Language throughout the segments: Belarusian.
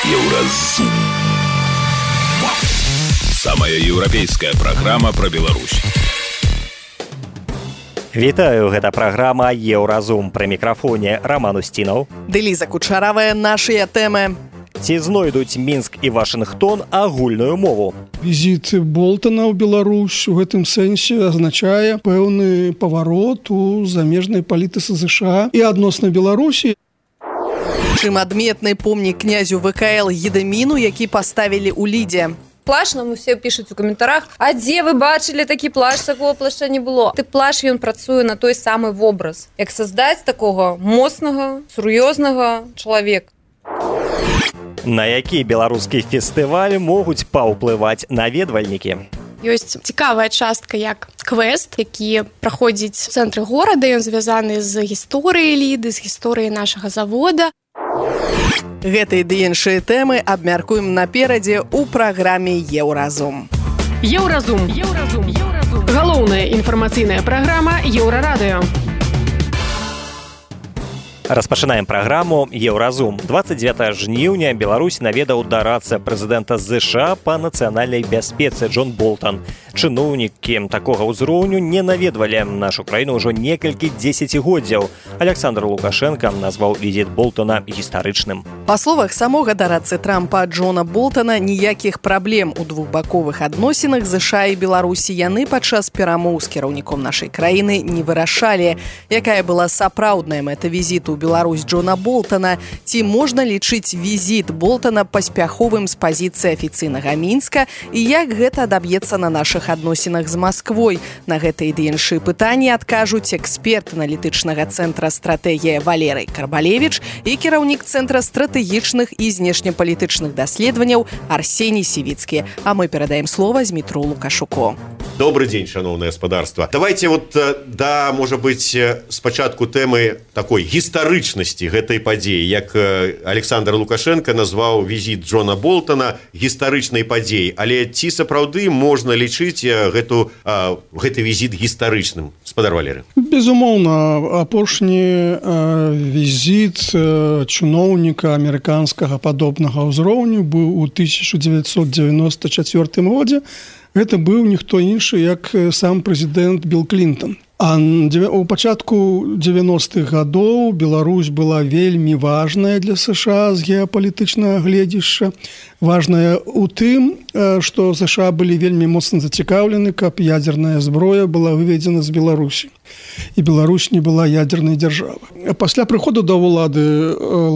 Еўразум. Самая еўрапейская праграма пра Беларусь. Вітаю, гэта праграма «Еўразум». Пры мікрафоне Роман Устінаў. Ды Ліза Кучаравая, нашыя тэмы. Ці знойдуць Мінск і Вашынгтон агульную мову? Візіт Болтана ў Беларусь у гэтым сэнсе азначае пэўны паварот у замежнай палітыцы ЗША і адносна Беларусі. Чым адметны помнік князю ВКЛ Гедаміну, які паставілі ў Лідзе. Плаш нам усе пішуць у каментарах: а дзе вы бачылі такі плаш, такого плаша не было. Ты плаш, ён працуе на той самы вобраз, як создаць такога моцнага, сур'ёзнага чалавека. На які беларускі фестываль могуць паўплываць наведвальнікі? Ёсць цікавая частка як квест, які праходзіць у цэнтры горада. Ён звязаны з гісторыяй Ліды, з гісторыяй нашага завода. Гэтыя ды іншыя тэмы абмяркуем наперадзе ў праграме «Еўразум». Еўразум. Галоўная інфармацыйная праграма Еўрарадыё. Распачынаем праграму «Еўразум». 29 жніўня Беларусь наведаў дарадца прэзідэнта ЗША па нацыянальнай бяспецы Джон Болтан. Чыноўнікі такога ўзроўню не наведвалі нашу краіну ўжо некалькі дзесяцігоддзяў. Александр Лукашенко назваў візіт Болтана гістарычным. Па словах самога дарадцы Трампа Джона Болтана, ніякіх праблем у двухбаковых адносінах ЗША і Беларусі яны падчас перамоў з кіраўніком нашай краіны не вырашалі. Якая была сапраўдная мэта візіту ў Беларусь Джона Болтана? Ці можна лічыць візіт Болтана паспяховым з пазіцыі афіцыйнага Мінска і як гэта адаб'ецца на нашых адносінах з Масквой? На гэтыя ды іншыя пытанні адкажуць эксперт аналітычнага цэнтра стратэгія Валерый Карбалевіч і кіраўнік цэнтра стратэгічных і знешнепалітычных даследаванняў Арсеній Сівіцкі. А мы перадаем слова Змітру Лукашуку. Добрый день, шановное господарство. Давайте может быть, спачатку тэмы такой гістарычнасці гэтай падзеі, як Александр Лукашенко назваў візіт Джона Болтана гістарычнай падзеяй. Але ці сапраўды можна лічыць гэты візіт гістарычным? Спадар Валерый. Безумоўна, апошні візіт чыноўніка амерыканскага падобнага ўзроўню быў у 1994 годзе. Гэта быў ніхто іншы, як сам прэзідэнт Білл Клінтон. А у пачатку 90-х гадоў Беларусь была вельмі важная для США з геапалітычнага гледзяшча. Важная ў тым, што США былі вельмі моцна зацікаўлены, каб ядзерная зброя была выведзена з Беларусі. І Беларусь не была ядзернай дзяржавай. Пасля прыходу да ўлады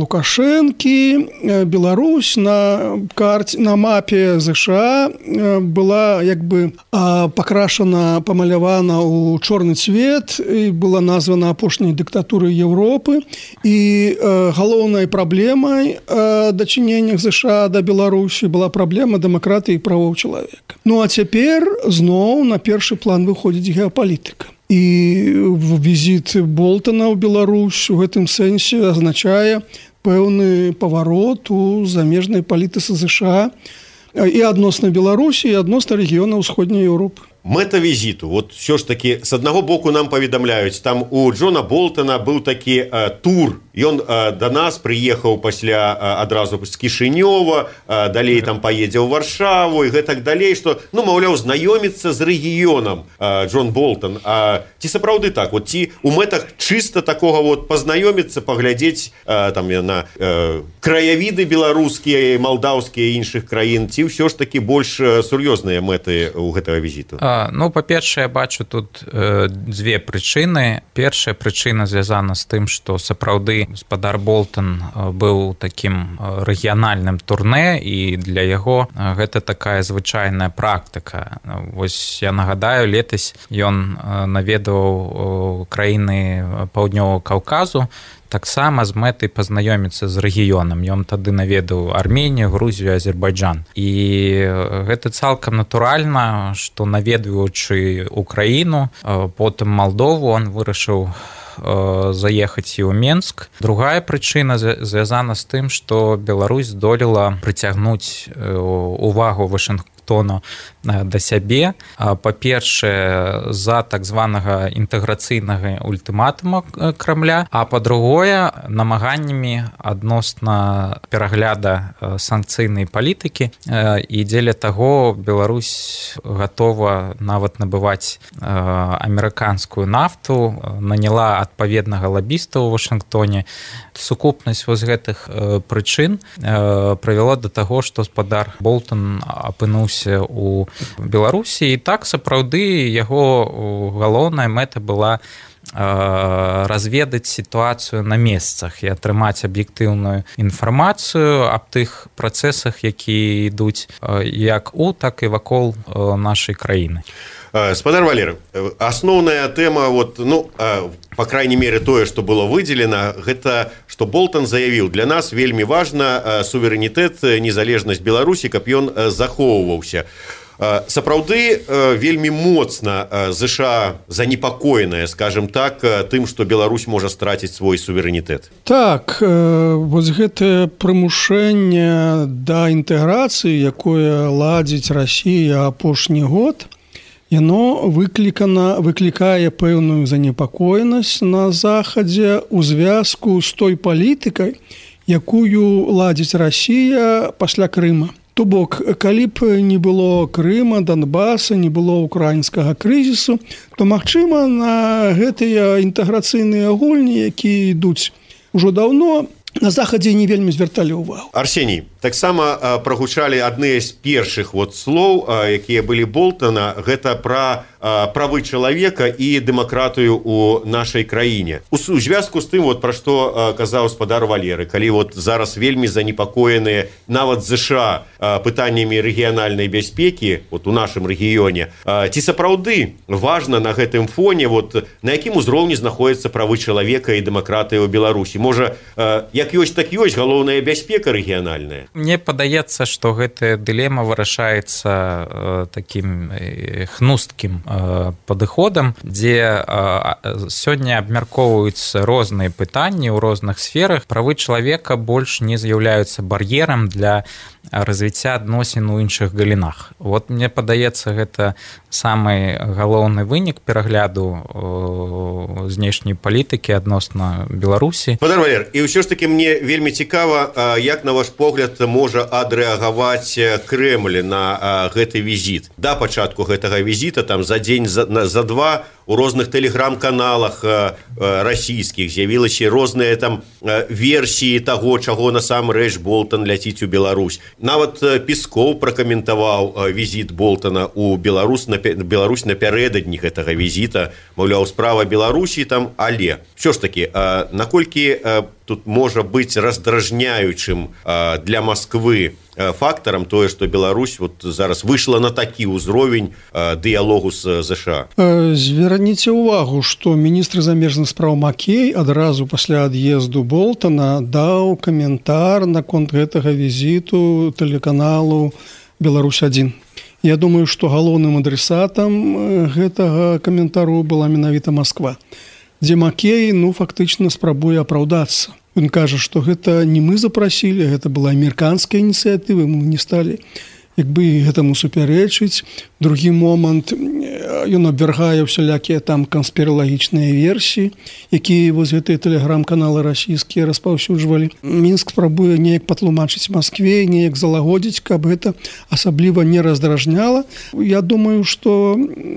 Лукашэнкі Беларусь на мапе США была пакрашана, памалявана ў чорны цвет і была названа апошняй дыктатурай Еўропы. І галоўнай праблемай дачынення США да Беларусі была праблема дэмакратыі і правоў чалавека. Ну а цяпер зноў на першы план выходзіць геапалітыка. І візіт Болтана ў Беларусь у гэтым сэнсе азначае пэўны паварот у замежнай палітыцы ЗША і адносна Беларусі, і адносна рэгіёна ўсходняй Еўропы. Мэта візіту, все ж таки, з аднаго боку нам паведамляюць, там у Джона Болтана быў такі тур. Ён да нас прыехаў пасля адразу з Кішынёва, далей там паедзе ў Варшаву і гэтак далей, што, маўляў, знаёміцца з рэгіёнам Джон Болтан. Ці сапраўды так? Ці у мэтах чыста такога пазнаёміцца, паглядзець на краявіды беларускія, малдаўскія і іншых краін, ці ўсё ж такі больш сур'ёзныя мэты ў гэтага візіту? Па-першае, я бачу тут дзве прычыны. Першая прычына звязана з тым, што сапраўды гаспадар Болтан быў такім рэгіянальным турнэ, і для яго гэта такая звычайная практыка. Вось я нагадаю, летась ён наведваў краіны Паўднёвага Каўказу, таксама з мэтай пазнаёміцца з рэгіёнам. Ён тады наведаў Арменію, Грузію, Азербайджан. І гэта цалкам натуральна, што наведваючы Украіну, потым Малдову, он вырашыў заехаць і ў Менск. Другая прычына звязана з тым, што Беларусь здолела прыцягнуць увагу Вашынгтона Вашынгтону да сябе. Па-першае, за так званага інтэграцыйнага ультыматума Крамля, а па-другое, намаганнямі адносна перагляда санкцыйнай палітыкі, і дзеля таго Беларусь гатова нават набываць амерыканскую нафту, наняла адпаведнага лабіста ў Вашынгтоне. Сукупнасць вось гэтых прычын прывяла да таго, што гаспадар Болтон апынуўся ў Беларусі, і так сапраўды яго галоўная мэта была разведаць сітуацыю на месцах і атрымаць аб'ектыўную інфармацыю аб тых працэсах, якія ідуць як у, так і вакол нашай краіны. Спадар Валерый, асноўная тэма, по крайней мере, тое, што было выделено, гэта, што Болтон заявіў, для нас вельмі важна суверэнітэт, незалежнасць Беларусі, каб ён захоўваўся. Сапраўды вельмі моцна ЗША занепакоеная, скажем так, тым, што Беларусь можа страціць свой суверэнітэт. Так, вось гэтае прымушэнне да інтэграцыі, якое ладзіць Расія апошні год, яно выклікае пэўную занепакоенасць на захадзе ў звязку з той палітыкай, якую ладзіць Расія пасля Крыма. То бок, калі б не было Крыма, Донбаса, не было украінскага крызісу, то, магчыма, на гэтыя інтэграцыйныя гульні, якія ідуць ужо даўно, на захадзе не вельмі звярталі ўвагу. Арсеній, таксама прагучалі адны з першых слоў, якія былі Болтона, гэта пра правы чалавека і дэмакратыю ў нашай краіне. У звязку з тым, пра што казаў спадар Валеры, калі зараз вельмі занепакоеныя нават ЗША пытаннямі рэгіянальнай бяспекі у нашым рэгіёне, ці сапраўды важна на гэтым фоне, на якім узроўні знаходзяцца правы чалавека і дэмакратыя ў Беларусі? Можа, як ёсць, так ёсць, галоўная бяспека рэгіянальная? Мне падаецца, што гэтая дылема вырашаецца такім хнусткім падыходам, дзе сёння абмяркоўваюцца розныя пытанні ў розных сферах. Правы чалавека больш не з'яўляюцца бар'ерам для развіцця адносін у іншых галінах. Мне падаецца, гэта самы галоўны вынік перагляду знешняй палітыкі адносна Беларусі. Спадар Валер, і ўсё ж такі мне вельмі цікава, як на ваш погляд можа адрэагаваць Крэмль на гэты візіт. Да пачатку гэтага візіта, там за дзень, за два, у розных тэлеграм-каналах расійскіх з'явілася розныя там версіі таго, чаго насамрэч Болтон ляціць у Беларусь. Нават Пескоў пракаментаваў візіт Болтона ў Беларусь напярэдадні гэтага візіта. Маўляў, справа Беларусі там, але ўсё ж такі, наколькі тут можа быць раздражняючым для Масквы фактарам тое, што Беларусь зараз выйшла на такі ўзровень дыялогу з ЗША. Зверніце ўвагу, што міністр замежных спраў Маккей адразу пасля ад'езду Болтона даў каментар наконт гэтага візіту тэлеканалу «Беларусь-1». Я думаю, што галоўным адресатам гэтага каментару была менавіта Масква, дзе Маккей, фактычна спрабуе апраўдацца. Ён кажа, што гэта не мы запрасілі, гэта была амерыканская ініцыятыва, мы не сталі гэтаму супярэчыць. Другі момант, ён абвяргае ўсялякія там канспіралагічныя версіі, якія гэтыя тэлеграм-каналы расійскія распаўсюджвалі. Мінск спрабуе неяк патлумачыць Маскве, неяк залагодзіць, каб гэта асабліва не раздражняла. Я думаю, што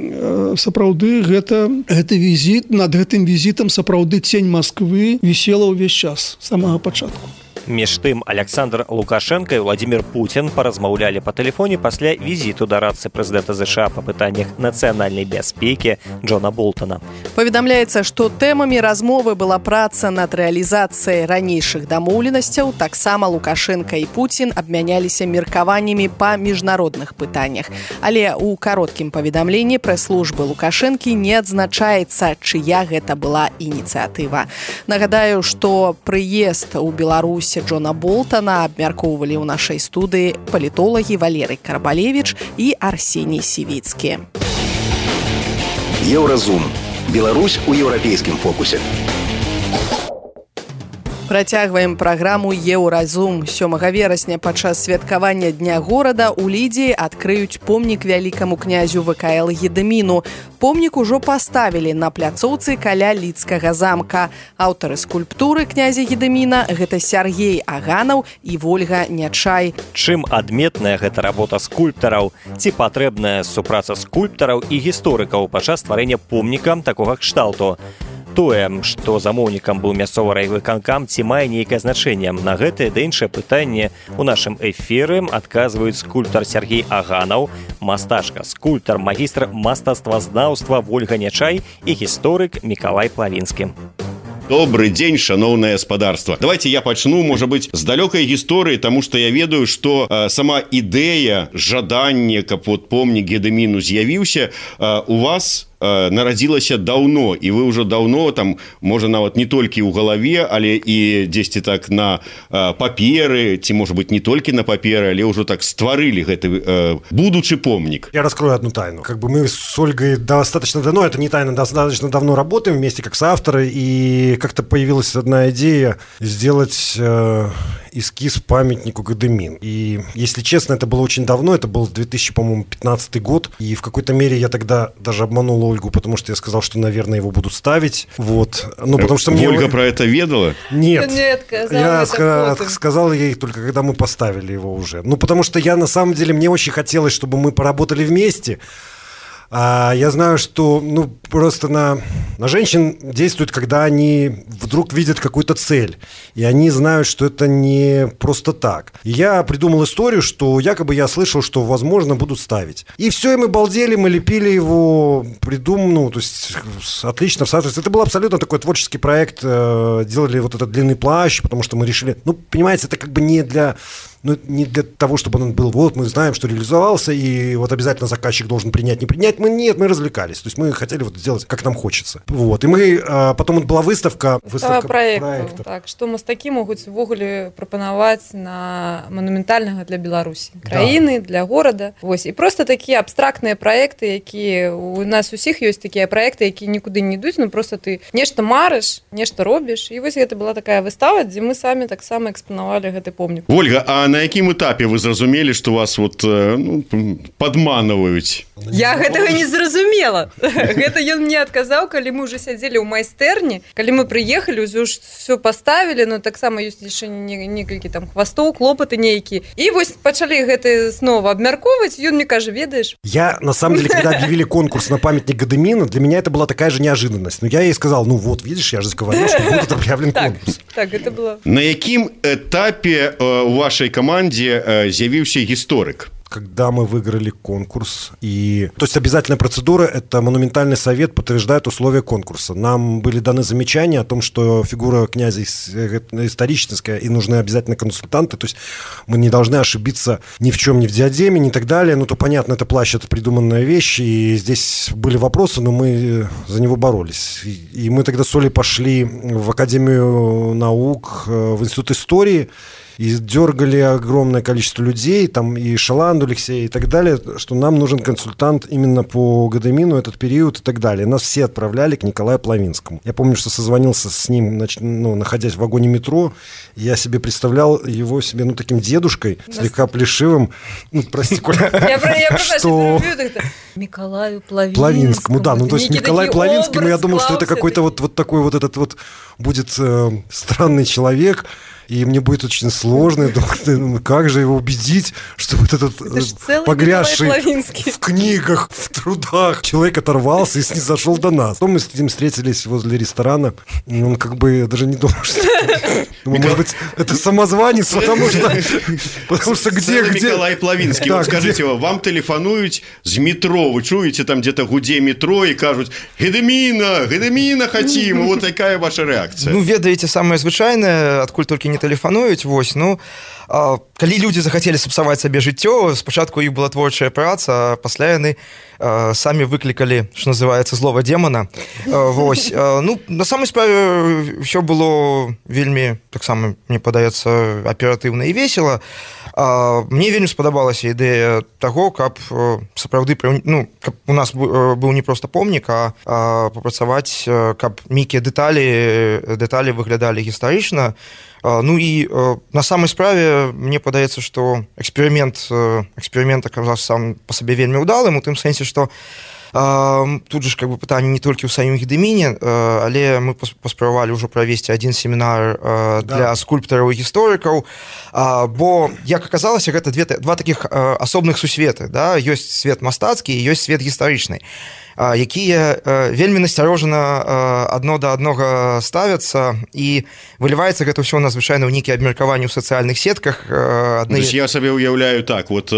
сапраўды гэты візіт, над гэтым візітам сапраўды цень Масквы вісела ўвесь час з самага пачатку. Між тым, Александр Лукашенко і Владимир Путин паразмаўлялі па тэлефоне пасля візіту да радцы прэзідэнта ЗША па пытаннях нацыянальнай бяспекі Джона Болтона. Паведамляецца, што тэмамі размовы была праца над рэалізацыяй ранейшых дамоўленасцяў. Таксама Лукашенко і Путин абмяняліся меркаваннямі па міжнародных пытаннях. Але ў кароткім паведамленні прэс-службы Лукашэнкі не адзначаецца, чыя гэта была ініцыятыва. Нагадаю, што прыезд у Беларусь Джона Болтона абмяркоўвалі ў нашай студыі палітолагі Валерый Карбалевіч і Арсеній Сівіцкі. Еўразум. Беларусь у еўрапейскім фокусе. Працягваем праграму «Еўразум». 7 верасня падчас святкавання Дня горада ў Лідзі адкрыюць помнік вялікаму князю ВКЛ Гедэміну. Помнік ужо паставілі на пляцоўцы каля Лідскага замка. Аўтары скульптуры князя Гедэміна гэта Сяргей Аганаў і Вольга Нячай. Чым адметная гэта работа скульптараў? Ці патрэбная супраца скульптараў і гісторыкаў падчас стварэння помніка такога кшталту? Тое, што замоўнікам быў мясцовы райвыканкам, ці мае нейкае значэнне. На гэтае ды іншае пытанне ў нашым эфіры адказваюць скульптар Сяргей Аганаў, мастачка, скульптар, магістр мастацтвазнаўства Вольга Нячай і гісторык Мікалай Плавінскі. Добрый день, шановное господарство. Давайте я почну, может быть, с далекой истории, потому что я ведаю, что сама идея, жаданне, каб вот помнік Гедэміну з'явіўся, у вас нарадзілася даўно, і вы ўжо даўно там, можа нават не толькі ў галаве, але і дзесьці так на паперы, ці можа быть не толькі на паперы, але ўжо так стварылі гэты будучы помнік. Я раскрою одну тайну. Как бы мы с Ольгой достаточно давно, это не тайна, достаточно давно работаем вместе как соавторы, и как-то появилась одна идея сделать эскиз памятнику Гедэмин. И, если честно, это было очень давно, это был 2015 год, и в какой-то мере я тогда даже обманул Ольгу, потому что я сказал, что, наверное, его будут ставить. Вот. Ну, потому что мне... Ольга про это ведала? Нет. Я сказал ей только, когда мы поставили его уже. Ну, потому что я, на самом деле, мне очень хотелось, чтобы мы поработали вместе. Я знаю, что просто на женщин действует, когда они вдруг видят какую-то цель, и они знают, что это не просто так. И я придумал историю, что якобы я слышал, что, возможно, будут ставить. И все, и мы балдели, мы лепили его, то есть отлично в соответствии. Это был абсолютно такой творческий проект, делали вот этот длинный плащ, потому что мы решили, понимаете, это как бы не для того, чтобы он был, вот мы знаем, что реализовался, и вот обязательно заказчик должен принять, не принять. Мы развлекались. То есть мы хотели вот сделать, как нам хочется. Вот. И мы, потом была выставка проекту. Так, што мастакі могуць увогуле прапанаваць на манументальнага для Беларусі краіны, для горада. Вось. І просто такія абстрактныя праекты, якія у нас усіх ёсць такія праекты, якія нікуды не ідуць, просто ты нешта марыш, нешта робіш. І вось гэта была такая выстава, дзе мы самі таксама экспанавалі гэты помнік. Ольга, а на якім этапе вы зразумелі, што вас падманваюць? Я гэтага не зразумела. Гэта ён мне адказаў, калі мы ўжо сядзелі ў майстэрні, калі мы прыехалі, ўжо все паставілі, таксама ёсць яшчэ некалькі там хвастоў, клопаты нейкія. І вось пачалі гэта снова абмяркоўваць, ён мне кажа, ведаеш? Я, на самом деле, когда объявили конкурс на памятник Гедэміна, для меня это была такая же неожиданность. Но я ей сказал, вот видишь, я же говорил, что будет объявлен конкурс. Так, это было. На якім этапе у вашей команде з'явіўся гісторык? Когда мы выиграли конкурс. То есть обязательная процедура – это монументальный совет подтверждает условия конкурса. Нам были даны замечания о том, что фигура князя историческая и нужны обязательно консультанты. То есть мы не должны ошибиться ни в чем, ни в диадеме, ни так далее. То понятно, это плащ, это придуманная вещь. И здесь были вопросы, но мы за него боролись. И мы тогда с Олей пошли в Академию наук, в Институт истории. И дергали огромное количество людей, там и Шаланду, Алексея и так далее, что нам нужен консультант именно по Гедэмину, этот период и так далее. Нас все отправляли к Николаю Плавинскому. Я помню, что созвонился с ним, находясь в вагоне метро, и я себе представлял его себе, таким дедушкой, слегка плешивым. Прости, Коля. Я просто Николаю Плавинскому. Да, то есть Николай Плавинский, я думал, что это какой-то вот такой вот этот вот будет странный человек, и мне будет очень сложно. Я думаю, как же его убедить, что вот этот погрязший в книгах, в трудах человек оторвался и снизошел до нас. Потом мы с ним встретились возле ресторана. И он даже не думал, что... Может быть, это самозванец, потому что где... Николай Плавинский. Вот скажите, вам телефонуют с метро, вы чуете там где-то гуде метро и кажут, Гедэміна хотим. Вот такая ваша реакция. Ведаеце, самае звычайнае, адкуль толькі не тэлефануюць, калі людзі захацелі сапсаваць сабе жыццё, спачатку іх была творчая праца, а пасля яны самі выклікалі, што называецца, злого демона. На самай справе ўсё было вельмі, таксама, мне падаецца, аператыўна і весела. Мне вельмі спадабалася ідэя таго, каб сапраўды каб у нас быў не проста помнік, а папрацаваць, каб нейкія дэталі выглядалі гістарычна. Ну і на самай справе мне падаецца, што эксперымент аказаўся сам па сабе вельмі ўдалым, у тым сэнсе, што тут же как бы пытанне не толькі ў самім Гедэміне, але мы паспрабавалі ўжо правесці адзін семінар для скульптараў і гісторыкаў, бо, як аказалася, гэта два такіх асобных сусветы, да? Ёсць свет мастацкі і ёсць свет гістарычны, якія вельмі насцярожана адно да аднога ставяцца, і выліваецца гэта ўсё надзвычайна ў нейкія абмеркаванні ў сацыяльных сетках. Я сабе уяўляю так, вот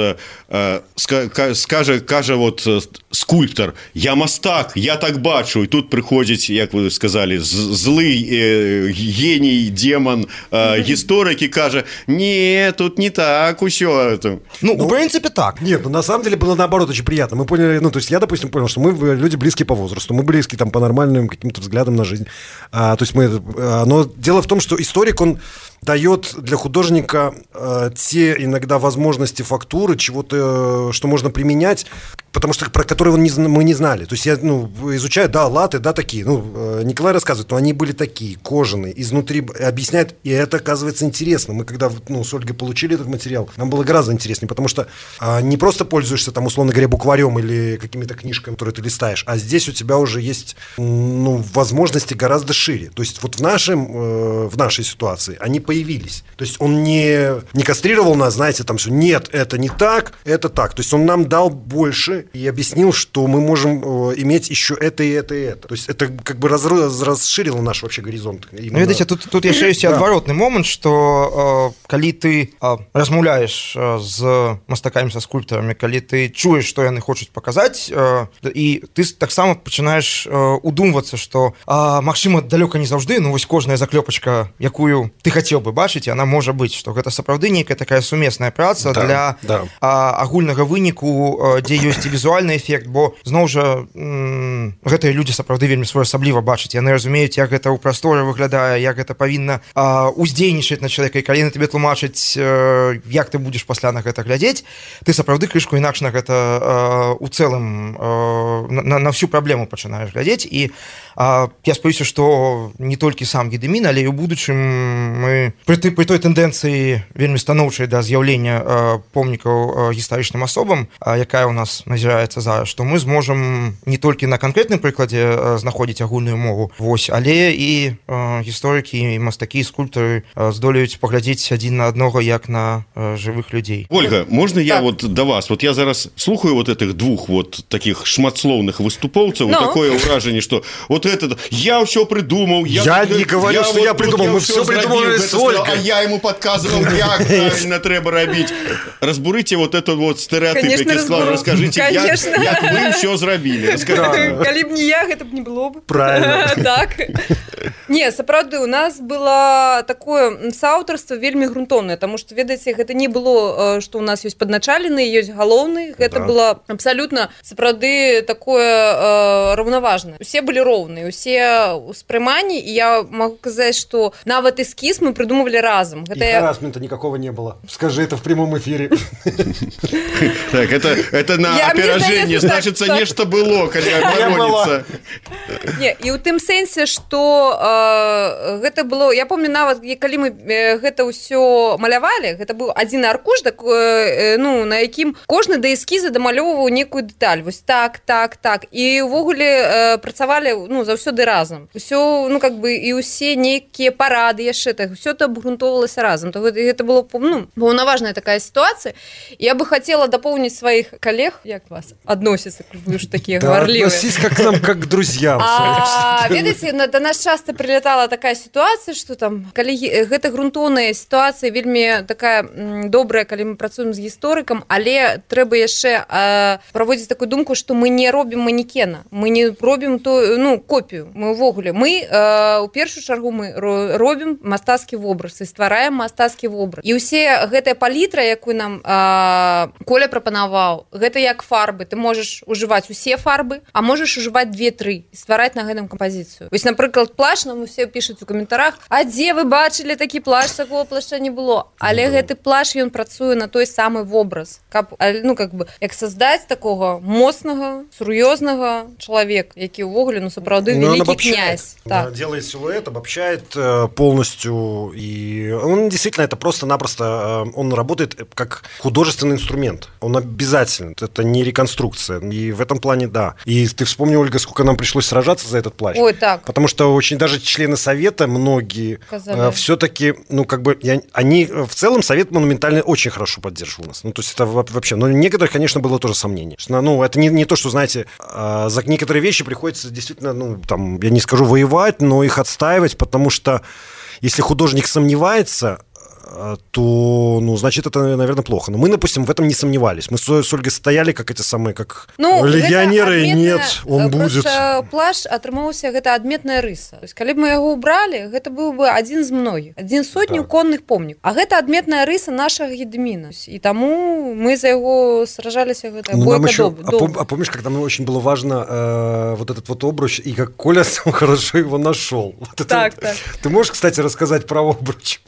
кажа вот скульптар: я мастак, я так бачу, і тут прыходзіць, як вы сказалі, злы геній, демон, гісторык, і кажа: не, тут не так усё это. Ну, в принципе, так. Нет, на самом деле было наоборот очень приятно. Мы поняли, то есть я, допустим, понял, что мы люди близкие по возрасту, мы близкие там по нормальным каким-то взглядам на жизнь. То есть но дело в том, что историк, он дает для художника те иногда возможности фактуры, чего-то, что можно применять, потому что про которые мы не знали. То есть я изучаю, да, латы, да, такие. Николай рассказывает, но они были такие, кожаные, изнутри объясняет, и это оказывается интересно. Мы когда с Ольгой получили этот материал, нам было гораздо интереснее, потому что не просто пользуешься там, условно говоря, букварем или какими-то книжками, которые ты листаешь, а здесь у тебя уже есть возможности гораздо шире. То есть вот в нашей ситуации они появились. То есть он не кастрировал нас, знаете, там все, нет, это не так, это так. То есть он нам дал больше и объяснил, что мы можем иметь еще это и это и это. То есть это как бы расширило наш вообще горизонт. Ну, видите, тут яшчэ ёсць адваротны момант, што калі ты размаўляеш з мастакамі, са скульптарамі, калі ты чуеш, што яны хочуць паказаць, і ты таксама пачынаеш удумвацца, што магчыма, далёка не заўжды, вось кожная заклёпачка, якую ты хацеў бы бачыць, она можа быць, што гэта сапраўды нейкая такая сумесная праца для агульнага выніку, дзе ёсць і візуальны эфект, бо зноў жа гэтыя людзі сапраўды вельмі своеасабліва бачаць, яны разумеюць, як гэта ў прасторы выглядае, як гэта павінна уздзейнічаць на чалавека, і калі на табе тлумачыць, як ты будзеш пасля на гэта глядзець, ты сапраўды крышку інакш на гэта у цэлым на всю праблему пачынаеш глядзець. І я спадзяюся, што не толькі сам Гедэмін, але і ў будучым мы пры той тэндэнцыі вельмі станоўчай да з'яўлення помнікаў гістарычным асобам, якая ў нас назіраецца зараз, што мы зможам не толькі на канкрэтным прыкладзе знаходзіць агульную мову, але і гісторыкі, і мастакі, і скульптары здолеюць паглядзець адзін на аднаго як на жывых людзей. Ольга, можна я вот да вас? Вот я зараз слухаю вот этих двух вот таких шматслоўных выступоўцаў, такое ўражанне, што вот это, я все придумал. Я не говорю, что я придумал, мы все придумали с Ольгой. А я ему подказывал, как правильно треба робить. Разбурите вот эту вот стереотип, Кислав, расскажите, як вы все зрабілі. Калі б не я, гэта б не было б. Правильно. Так. Не, сапраўды, у нас было такое сааўтарства вельмі грунтоўнае, таму што, ведаеце, гэта не было, што у нас ёсць падначалены, ёсць галоўны, гэта было абсалютна, сапраўды, такое раўнаважнае. Усе былі роўныя, усе ўспрыманні, і я магу казаць, што нават эскіз мы придумывали разом. И харассмента никакого не было. Скажи это в прямом эфире. Так, это на операжение, значит, нешта было, когда оборонится. Не, і ў тым сэнсе, што гэта было, я помню нават, калі мы гэта ўсё малявалі, гэта быў адзін аркуш, на якім кожны да эскіза дамалёўваў некую дэталь, вось так, і ўвогуле працавалі, заўсёды разам. Усё, і ўсе нейкія парады яшчэ, так, усё это абгрунтоўвалася разам. То гэта было, паўнаважная такая ситуация. Я бы хотела дополнить своих коллег, як вас относятся, вы уж такие говорливые. Относись как к нам, как к друзьям. Ведаеце, до нас часто прилетала такая ситуация, что там, калі гэта грунтоўная ситуация, вельмі такая добрая, калі мы працуем з гісторыкам, але трэба яшчэ праводзіць такую думку, что мы не робім манекена, мы не робім копію. Мы ўвогуле у першую чаргу мы робім мастацкі вобраз і ствараем мастацкі вобраз. І ўсе гэтая палітра, якую нам Коля прапанаваў, гэта як фарбы. Ты можаш ужываць усе фарбы, а можаш ужываць 2-3 і ствараць на гэтым кампазіцыю. Вось, напрыклад, плашч, нам усе пішуць у каментарах: а дзе вы бачылі такі плашч, такого плашча не было. Але гэты плашч, ён працуе на той самы вобраз, каб, як создаць такого моцнага, сур'ёзнага чалавека, які ўвогуле, сапраўды великий князь. Так. Делает силуэт, обобщает полностью, и он действительно, это просто-напросто, он работает как художественный инструмент. Он обязательно, это не реконструкция, и в этом плане да. И ты вспомни, Ольга, сколько нам пришлось сражаться за этот плащ. Ой, так. Потому что очень даже члены Совета, многие, все-таки, они в целом Совет монументальный очень хорошо поддерживал нас. То есть это вообще, но некоторых, конечно, было тоже сомнение. Это не то, что, знаете, за некоторые вещи приходится действительно, я не скажу воевать, но их отстаивать, потому что если художник сомневается, то, значит, это, наверное, плохо. Но мы, допустим, в этом не сомневались. Мы с Ольгой стояли, как эти самые, как легионеры, нет, он будет. Плащ атрымаўся, гэта адметная рыса. То есть, калі б мы яго убрали, гэта быў бы адзін з многіх, 100 конных помнікаў. А гэта адметная рыса нашага Гедеміна. И тому мы за его сражалися. А помнишь, когда нам очень было важно вот этот вот обруч, и как Коля сам хорошо его нашел. Так. Ты можешь, кстати, рассказать про обруч?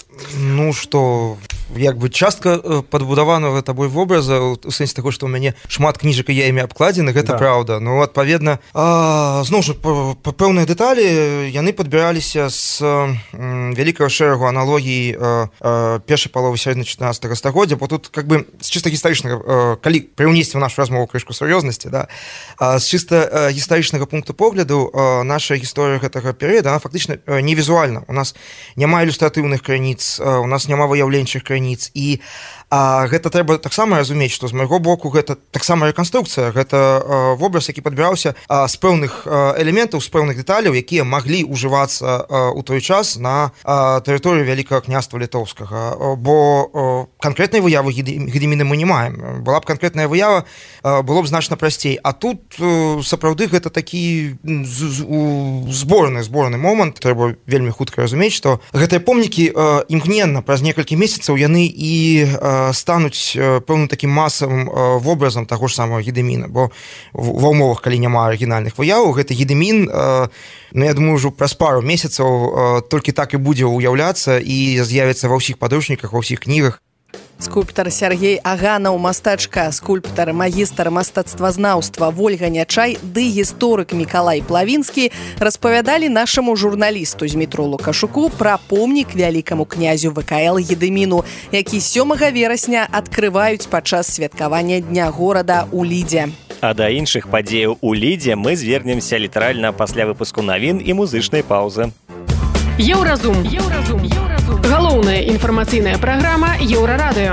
Частка падбудаванага табой вобраза у сэнсе таго, што ў мяне шмат кніжак і я імі абкладзены, гэта праўда. Адпаведна, зноў жа пэўныя дэталі яны падбіраліся з вялікага шэрагу аналогій першай паловы сярэдзіны 14 стагоддзя, бо тут з чыста гістарычнага, калі прыўнесці ў нашу размову крышку сур'ёзнасці, з чыста гістарычнага пункту погляду наша гісторыя гэтага перыяда, она фактычна не візуальна. У нас няма ілюстратыўных крыніц, у нас няма выяўленчых крыніц, і гэта трэба таксама разумець, што з майго боку гэта таксама рэканструкцыя, гэта вобраз, які падбіраўся з пэўных элементаў, з пэўных дэталяў, якія маглі ўжывацца ў той час на тэрыторыі Вялікага княства Літоўскага, бо канкрэтнай выявы Гедеміна мы не маем. Была б канкрэтная выява, было б значна прасцей. А тут сапраўды гэта такі зборны момант. Трэба вельмі хутка разумець, што гэтыя помнікі імгненна праз некалькі месяцаў яны і стануць пэўным такім масавым вобразам таго ж самого Гедеміна, бо ва ўмовах, калі няма арыгінальных выяваў, гэты Гедемін, я думаю, ўжо праз пару месяцаў толькі так і будзе ўяўляцца і з'явіцца ва ўсіх падручніках, ва ўсіх кнігах. Скульптар Сергей Аганаў, мастачка, скульптар, магістр мастацтвазнаўства Вольга Нячай ды гісторык Мікалай Плавінскі распавядалі нашаму журналісту Змітру Лукашуку пра помнік вялікаму князю ВКЛ Гедеміну, які 7 верасня адкрываюць падчас святкавання Дня горада ў Лідзе. А да іншых падзеяў у Лідзе мы звернемся літаральна пасля выпуску навін і музычнай паўзы. Еўразум. Галоўная інфармацыйная праграма Еўрарадыё.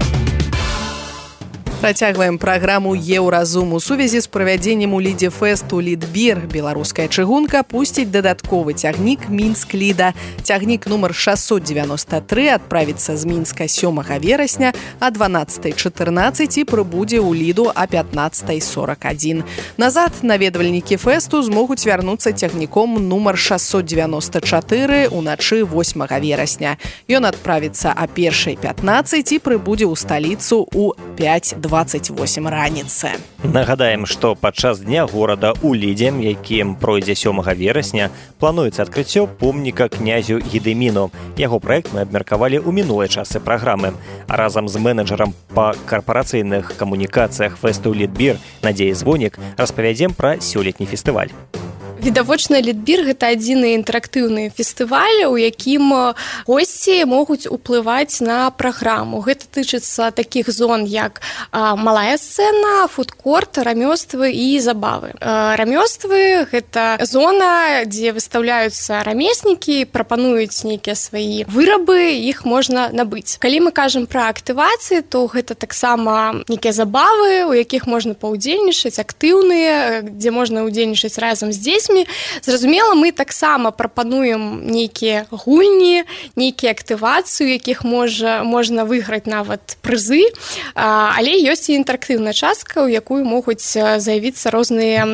Працягваем праграму Еўразум. У сувязі з правядзеннем у Лідзе фэсту «Лідбір» беларуская чыгунка пусціць дадатковы цягнік «Мінск-Ліда». Цягнік нумар 693 адправіцца з Мінска 7 верасня а 12:14 і прыбудзе ў Ліду а 15:41. Назад наведвальнікі фэсту змогуць вярнуцца цягніком нумар 694 уначы 8 верасня. Ён адправіцца а 1:15 і прыбудзе ў сталіцу ў 5:28 раніцы. Нагадаем, што падчас Дня горада ў Лідзе, якім пройдзе 7 верасня, плануецца адкрыццё помніка князю Гедеміну. Яго праект мы абмеркавалі ў мінулай частцы праграмы. А разам з менеджерам па карпарацыйных камунікацыях фэсту «Лідбір» Надзеяй Звонік распавядзем пра сёлетні фестываль. Відавочна, Лідбір – гэта адзіны інтэрактыўны фестываль, у якім госці могуць уплываць на праграму. Гэта тычыцца такіх зон, як малая сцэна, фудкорт, рамёствы і забавы. Рамёствы – гэта зона, дзе выстаўляюцца рамеснікі, прапануюць нейкія свае вырабы, іх можна набыць. Калі мы кажам пра актывацыі, то гэта таксама нейкія забавы, у якіх можна паўдзельнічаць, актыўныя, дзе можна ўдзельнічаць разам з дзецьмі, дзецьмі. Зразумела, мы таксама прапануем нейкія гульні, нейкія актывацыі, якіх можна выйграць нават прызы, але ёсць і інтэрактыўная частка, у якую могуць заявіцца розныя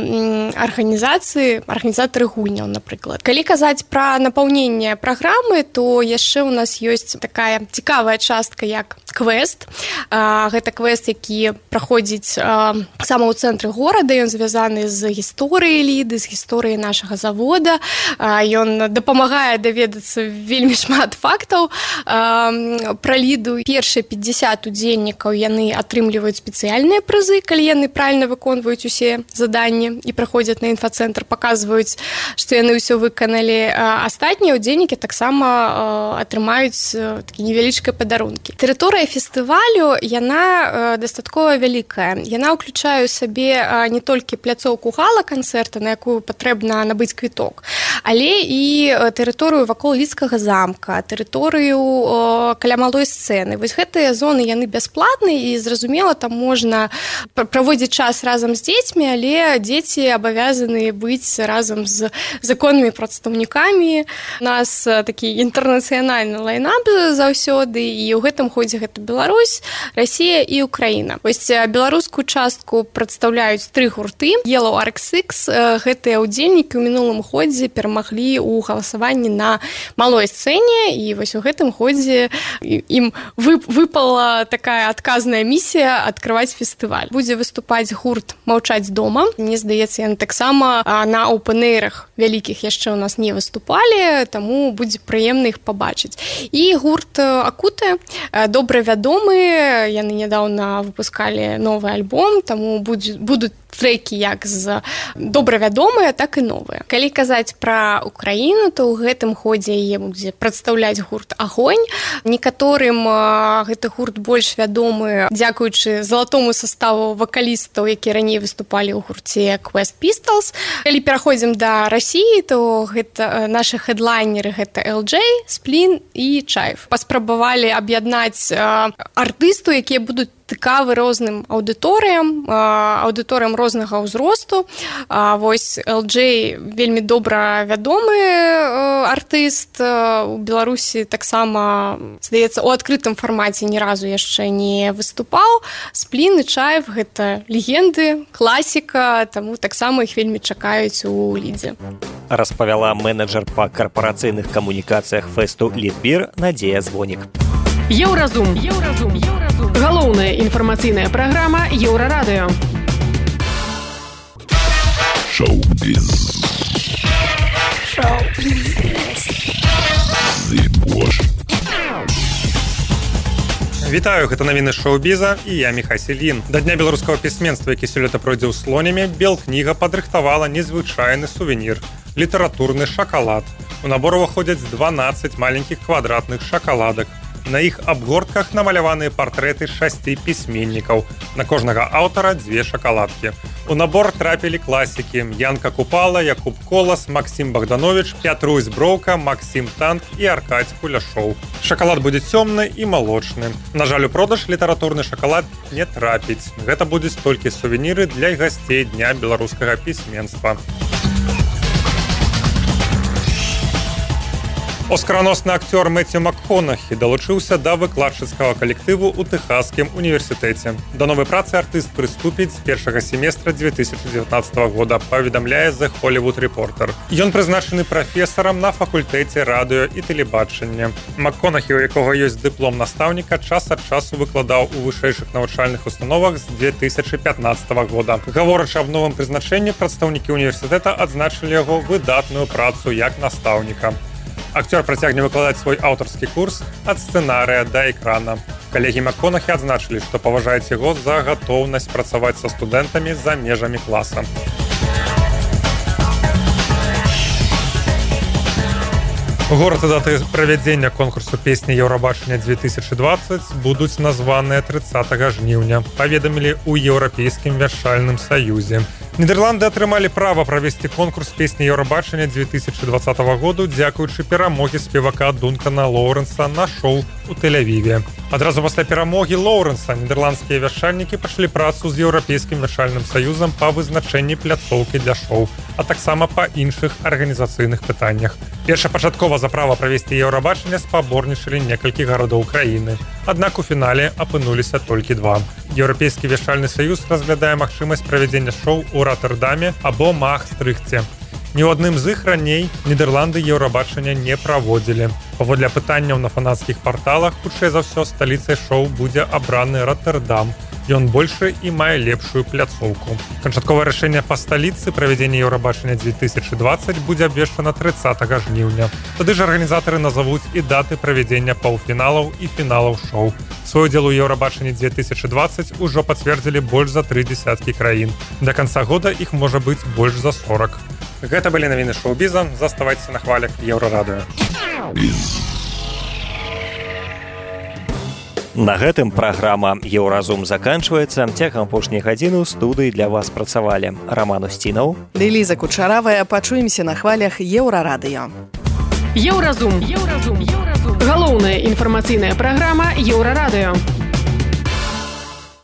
арганізатары гульняў, напрыклад. Калі казаць пра напаўненне праграмы, то яшчэ ў нас ёсць такая цікавая частка, як квест. Гэта квест, які праходзіць сама ў цэнтры горада, ён звязаны з гісторыяй Ліды, з гісторыяй нашага завода. Ён дапамагае даведацца вельмі шмат фактаў пра Ліду. Першыя 50 удзельнікаў яны атрымліваюць спецыяльныя прызы, калі яны правільна выконваюць усе заданні і праходзяць на інфацэнтр, паказваюць, што яны ўсё выканалі. Астатнія удзельнікі таксама атрымаюць такія невялічкія падарункі. Тэрыторыя фестывалю, яна дастаткова вялікая. Яна ўключае ў сабе не толькі пляцоўку гала-канцэрта, на якую патрэбна набыць квіток, але і тэрыторыю вакол Лідскага замка, тэрыторыю каля малой сцэны. Вось гэтыя зоны, яны бясплатныя, і зразумела, там можна праводзіць час разам з дзецьмі, але дзеці абавязаны быць разам з законнымі прадстаўнікамі. У нас такі інтэрнацыянальны лайнап заўсёды, і ў гэтым ходзе гэта Беларусь, Расія і Украіна. Вось беларускую частку прадстаўляюць 3 гурты. Yellow RX-X, гэтыя ўдзельнікі ў мінулым годзе перамаглі ў галасаванні на малой сцэне, і вось у гэтым годзе ім выпала такая адказная місія адкрываць фестываль. Будзе выступаць гурт «Маўчаць дома». Мне здаецца, яны таксама на оупэн-эйрах вялікіх яшчэ ў нас не выступалі, таму будзе прыемна іх пабачыць. І гурт «Акуты», добра вядомы, яны нядаўна выпускалі новы альбом, таму будуць трекі як з добра вядомыя, так і новыя. Калі казаць пра Украіну, то ў гэтым годзе яе будзе прадстаўляць гурт «Агонь». Некаторым гэты гурт больш вядомы дзякуючы залатому саставу вакалістаў, які раней выступалі ў гурце Quest Pistols. Калі пераходзім да Расіі, то гэта нашы хэдлайнеры, гэта LJ, Сплін і Чайф. Паспрабавалі аб'яднаць артыстаў, якія будуць цікавы розным аўдыторыям рознага ўзросту. Вось LJ вельмі добра вядомы артыст. У Беларусі таксама, здаецца, у адкрытым фармаце ні разу яшчэ не выступаў. Сплін і Чайф — гэта легенды, класіка, таму таксама іх вельмі чакаюць у Лідзе. Распавяла менеджер па карпарацыйных камунікацыях фэсту «Лідбір» Надзея Звонік. Еўразум. Галоўная інфармацыйная праграма Еўрарадыё. Шоу-біз. Вітаю, гэта навіны шоу-біза, і я Міхай Селін. Да Дня беларускага пісьменства, які сёлета пройдзе ў Слонімі, Белкніга падрыхтавала незвычайны сувенір – літаратурны шакалад. У набор уваходзяць 12 маленькіх квадратных шакаладак. На іх абгортках намаляваныя партрэты 6 пісьменнікаў. На кожнага аўтара 2 шакаладкі. У набор трапілі класікі: Янка Купала, Якуб Колас, Максім Богданович, Пятрусь Броўка, Максім Танк і Аркадзь Куляшоў. Шакалад будзе цёмны і малочны. На жаль, у продаж літаратурны шакалад не трапіць. Гэта будуць толькі сувеніры для гасцей Дня беларускага пісьменства. Оскараносны акцёр Мэцю МакКонахі далучыўся да выкладчыцкага калектыву ў Тэхаскім універсітэце. Да новай працы артыст прыступіць з першага семестра 2019 года, паведамляе The Hollywood Reporter. Ён прызначаны прафесарам на факультэце радыё і тэлебачання. МакКонахі, у якога ёсць дыплом настаўніка, час ад часу выкладаў у вышэйшых навучальных установах з 2015 года. Гаворачы аб новым прызначэнні, прадстаўнікі універсітэта адзначылі яго выдатную працу як настаўніка. Акцёр працягне выкладаць свой аўтарскі курс ад сцэнарыя да экрана. Калегі МакКонахі адзначылі, што паважаюць яго за гатоўнасць працаваць са студэнтамі за межамі класа. Горад і даты правядзення конкурсу песні Еўрабачання 2020 будуць названыя 30 жніўня, паведамілі ў Еўрапейскім вяршальным саюзе. Нідерланды атрымалі права правесці конкурс песні Еўрабачання 2020 году дзякуючы перамогі спевака Дункана Лоуренса на шоу у Тель-Авіве. Адразу пасля перамогі Лоуренса нідерландскія вяшальнікі пачалі працу з Еўрапейскім вяшальным саюзам па вызначэнні пляцоўкі для шоу, а таксама па іншых арганізацыйных пытаннях. Першапачаткова за права правесці Еўрабачання спаборнічалі некалькі гарадоў краіны. Аднак у фінале апынуліся толькі 2. Еўрапейскі вяшальны саюз разглядае магчымасць правядзення шоу у Роттердаме або Маастрыхце. Ні ў адным з іх раней Нідерланды Еўрабачання не праводзілі. Паводле пытанняў на фанацкіх парталах, хутчэй за ўсё сталіцай шоу будзе абраны Роттердам. Ён большы і мае лепшую пляцоўку. Канчатковае рашэнне па сталіцы правядзення Еўрабачання 2020 будзе абвешчана 30 жніўня. Тады ж арганізатары назавуць і даты правядзення паўфіналаў і фіналаў шоу. Свой удзел у Еўрабачанні 2020 ужо пацвердзілі больш за 30 краін. Да канца года іх можа быць больш за 40. Гэта былі навіны шоу-біза. Заставайцеся на хвалях Еўрарадыё. На гэтым праграма «Еўразум» заканчваецца. Цягам апошняй гадзіны ў студыі для вас працавалі Раман Устінаў, Ліза Кучаравая. Пачуемся на хвалях Еўрарадыё. Еўразум. Галоўная інфармацыйная праграма Еўрарадыё.